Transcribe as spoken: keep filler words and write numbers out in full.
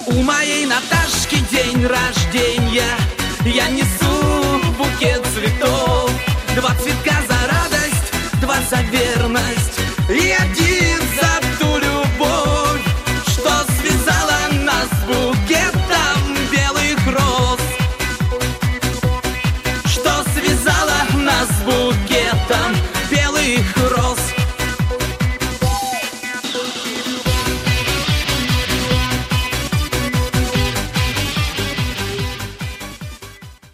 У моей Наташки день рождения, я несу букет цветов. Два цветка за радость, два за верность и один